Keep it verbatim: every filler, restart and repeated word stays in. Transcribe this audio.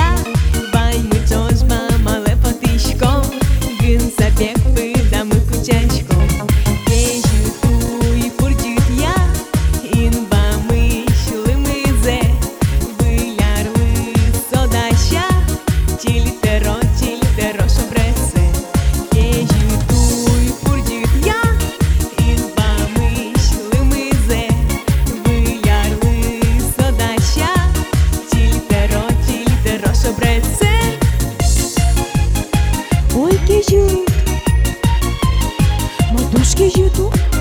ea. Vai muchos mama le patișco, gând să piec pâda mă cu ceașco. Queijo tu e purgit ea, in ba mâși lâmâze, bâiar lâs o dașa, cilitero, cilitero șobrese. Queijo tu e purgit ea, in ba mâși lâmâze, bâiar lâs o dașa, cilitero, cilitero șobrese. Ой, queijo, mă duci queijo tu?